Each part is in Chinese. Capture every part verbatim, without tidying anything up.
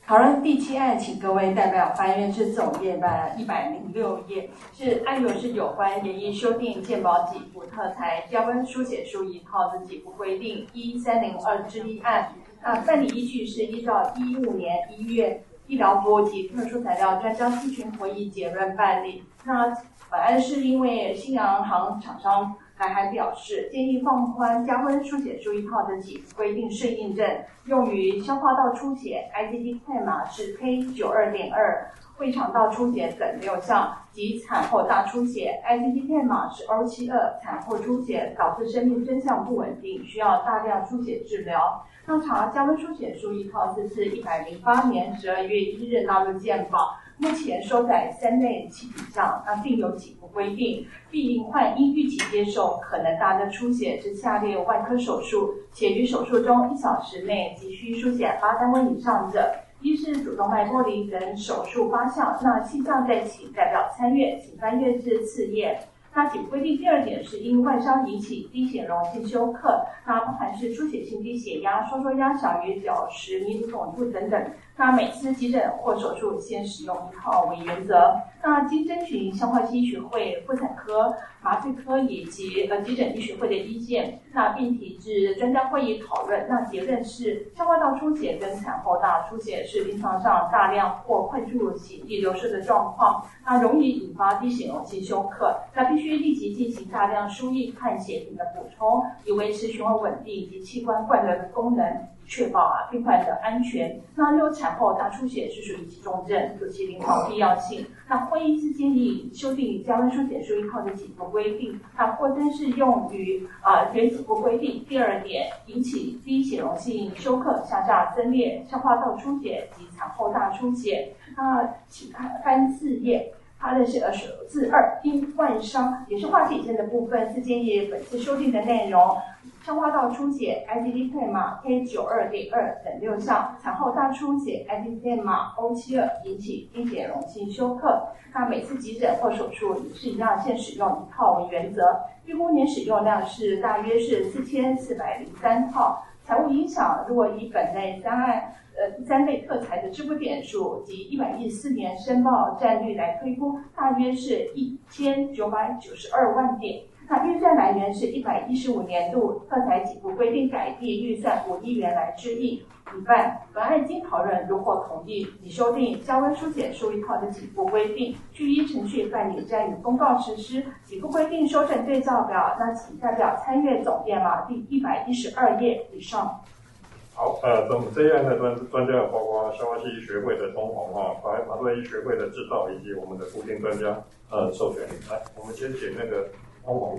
讨论第七案，请各位代表发言是总页版一百零六页，是案由是有关研议修订健保给付特材标温书写书一套的给付规定一三零二之一案。那办理依据是依照一五年一月医疗部及特殊材料专家咨询会议结论办理。那本案是因为新阳行厂商还还表示，建议放宽加温书写书一套的给付规定适应症，用于消化道出血 I C D 快码是 K 九二点二，胃肠道出血等六项及产后大出血 I C D 快码是 O 七二，产后出血导致生命真相不稳定，需要大量输血治疗。那查加温书写书一套是自一百零八年十二月一日纳入健保，目前收载三类七品项，那并有给付规定，病患应预期接受可能大的出血之下列外科手术，且于手术中一小时内急需输血八单位以上者，一是主动脉剥离等手术八项，那细项再请代表参阅，请翻阅至次页。那给付规定第二点是因外伤引起低血容性休克，那包含是出血性低血压、收缩压小于九十米卢汞柱等等。那每次急诊或手术先使用一套为原则。那经征询消化系医学会、妇产科、麻醉科以及呃急诊医学会的意见，那并提至专家会议讨论。那结论是，消化道出血跟产后大出血是临床上大量或快速血液流失的状况，那容易引发低血容性休克，那必须立即进行大量输液和血品的补充，以维持循环稳定以及器官灌流的功能，确保啊病患的安全。那若产后大出血是属于急重症，有其临床必要性。那会议是建议修订加温书写书一套的给付规定，那或真是用于啊原给付规定。第二点，引起低血容性休克、向下增裂、消化道出血及产后大出血。那请看翻四页。它的是呃首字二，因外伤也是化体症的部分，是建议本次修订的内容。消化道出血 I C D 快码 K 九二点二等六项，产后大出血 I C D 快码 O 七二引起低血容性休克。那每次急诊或手术也是一样，现使用一套为原则。预估年使用量是大约是四千四百零三套。财务影响，如果以本类三案呃三类特材的支付点数及一百一十四年申报占率来推估，大约是一千九百九十二万点。那预算来源是一百一十五年度特材给付规定改定预算五亿元来支应。一半，本案经讨论，如果同意，拟修订加温书写书一套的给付规定，据依程序办理暂予公告实施。给付规定修正对照表，那请代表参阅总页码第一百一十二页以上。 好，呃，我们这一案的专专家有包括消化系医学会的东红啊，法法律医学会的制造，以及我们的固定专家呃授权。来，我们先请那个东红。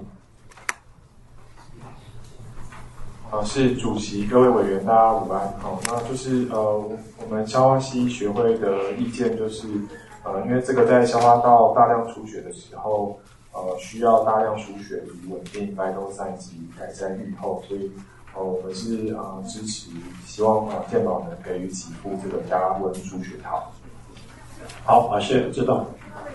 呃，是主席，各位委员，大家午安。好，那就是呃，我们消化系医学会的意见就是，呃，因为这个在消化道大量出血的时候，呃，需要大量输血以稳定白头塞及改善预后，所以呃，我们是呃支持，希望呃健保能给予给付这个加温输血套。 好，啊，谢谢，知道。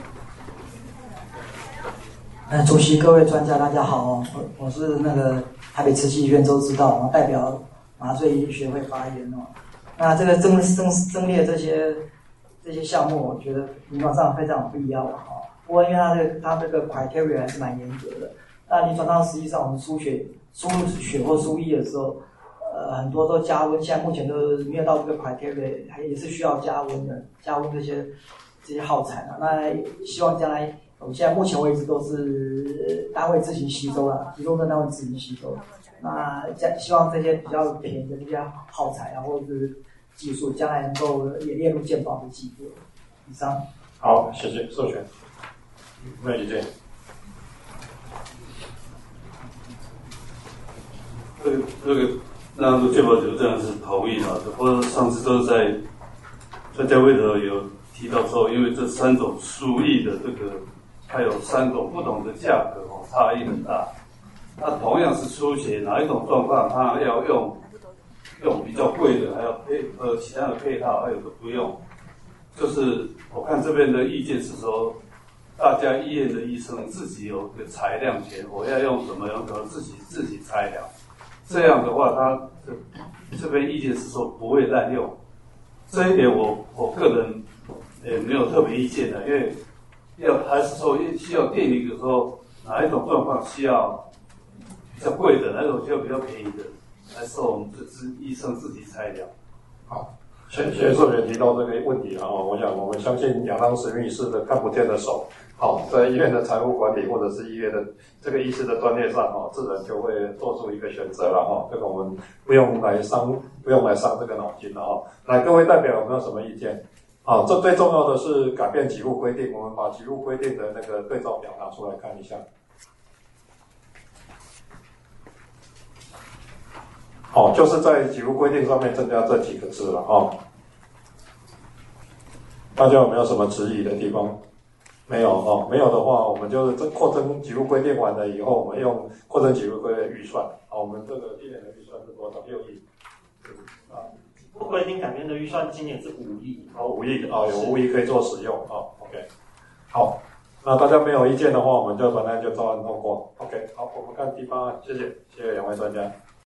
呃，主席、各位专家，大家好，我我是那个台北慈济医院周知道，然后代表麻醉医学会发言哦。那这个增增增列这些这些项目，我觉得临床上非常有必要的哈。不过因为它这个它这个 criteria 还是蛮严格的。那临床上实际上我们输血输入血或输液的时候，呃，很多都加温，现在目前都没有到这个 criteria， 还也是需要加温的，加温这些这些耗材啊。那希望将来。我们现在目前为止都是单位自行吸收了，提供的单位自行吸收。那希望这些比较便宜的这些耗材啊，或者是技术，将来能够也列入健保的给付。以上。 好，谢谢授权。没有意见。 这个这个那健保局这样是同意的，不过上次都是在专家会头有提到说，因为这三种输液的这个。它有三种不同的价格哦，差异很大。那同样是出血，哪一种状况它要用用比较贵的，还要配呃其他的配套，还有的不用。就是我看这边的意见是说，大家医院的医生自己有个裁量权，我要用什么样的自己自己裁量。这样的话，他这这边意见是说不会滥用， 这一点我我个人也没有特别意见的，因为要还是说需要电力的时候，哪一种状况需要比较贵的，哪一种需要比较便宜的，还是我们自医生自己裁量。 好，谢谢社员提到这个问题啊，我想我们相信亚当史密斯的看不见的手，好，在医院的财务管理或者是医院的这个医师的专业上，哈，自然就会做出一个选择了哈。这个我们不用来伤，不用来伤这个脑筋了哈。来，各位代表有没有什么意见？啊，这最重要的是改变给付规定，我们把给付规定的那个对照表拿出来看一下。好，就是在给付规定上面增加这几个字了啊。大家有没有什么质疑的地方？没有哦，没有的话，我们就是这扩增给付规定完了以后，我们用扩增给付规定的预算。好，我们这个今年的预算是多少？六亿。啊， 不规定改变的预算今年是五亿。 哦，五亿啊，有五亿可以做使用啊。OK， 好，那大家没有意见的话，我们就本来就照案通过。OK， 好，我们看第八案，谢谢，谢谢两位专家。